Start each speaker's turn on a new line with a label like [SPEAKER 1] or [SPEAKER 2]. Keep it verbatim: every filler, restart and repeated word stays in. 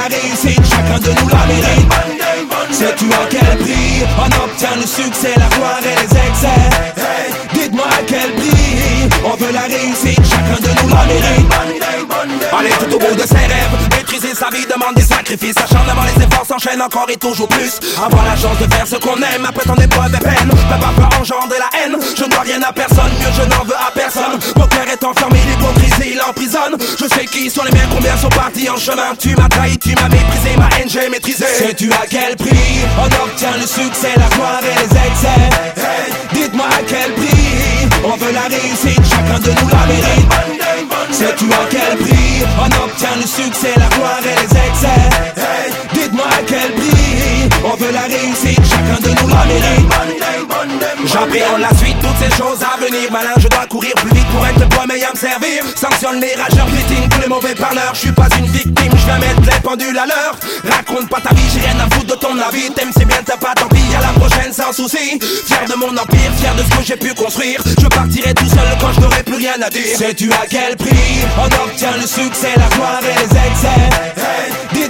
[SPEAKER 1] la réussite, chacun de nous la mérite. Sais-tu à quel prix on obtient le succès, la gloire et les excès? Hey, dites-moi à quel prix on veut la réussite, chacun de nous la mérite. Aller tout au bout de ses rêves, maîtriser sa vie demande des sacrifices. Acharnement, les efforts s'enchaînent encore et toujours plus. Avoir la chance de faire ce qu'on aime, après tant d'épreuves et peines, ma peur peut engendrer la haine. Je ne dois rien à personne, mieux je n'en veux à personne. Mon cœur est enfermé, l'hypocrisie l'emprisonne. Je sais qui sont les miens, combien sont partis en chemin. Tu m'as trahi, tu m'as méprisé, ma haine j'ai maîtrisé. Sais-tu à quel prix on obtient le succès, la gloire et les excès? Hey, dites-moi à quel prix on veut la réussite, chacun de nous la mérite. Sais-tu à quel prix on obtient le succès, la gloire et les excès? Hey, dites-moi à quel prix on veut la réussite, chacun de nous la mérite. J'appréhende la suite, toutes ces choses à venir. Malin, je dois courir plus vite pour être le premier à me servir. Sanctionne les rageurs, piétine tous les mauvais parleurs. Je suis pas une victime, je viens mettre les pendules à l'heure. Raconte pas ta vie, j'ai rien à foutre de ton avis. T'aimes c'est bien, t'as pas, tant pis, à la prochaine sans souci. Fier de mon empire, fier de ce que j'ai pu construire. Je partirai tout seul quand je n'aurai plus rien à dire. Sais-tu à quel prix on obtient le succès, la gloire et les excès? Hey,